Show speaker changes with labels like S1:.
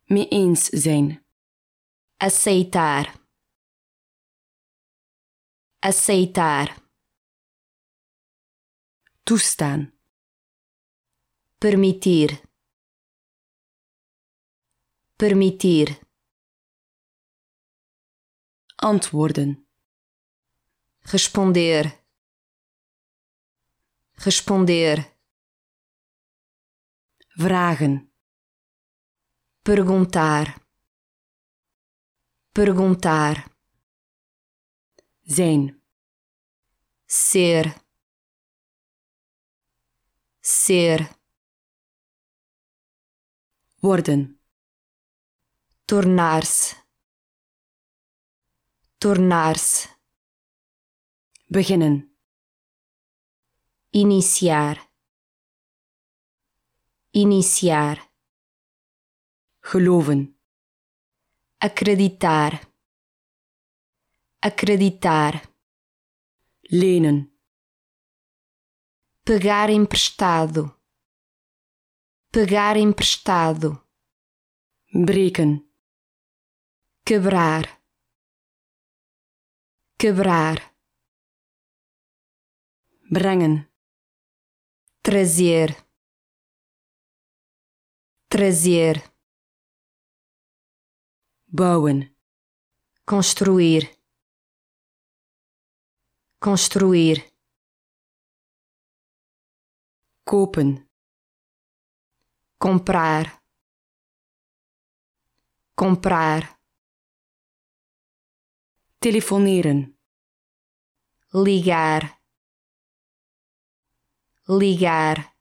S1: Mee eens zijn.
S2: aceitar, aceitar,
S1: Toestaan.
S2: permitir, permitir,
S1: Antwoorden.
S2: responder, responder,
S1: Vragen.
S2: perguntar, perguntar,
S1: Zijn.
S2: ser, ser,
S1: Worden.
S2: tornar-se, tornar-se,
S1: Beginnen.
S2: iniciar, iniciar,
S1: Geloven.
S2: acreditar, acreditar,
S1: Lenen.
S2: pegar emprestado, pegar emprestado,
S1: Breken.
S2: quebrar, quebrar,
S1: Brengen.
S2: trazer, trazer,
S1: Bouwen.
S2: construir, construir,
S1: Kopen.
S2: comprar, comprar,
S1: Telefoneren.
S2: ligar, ligar,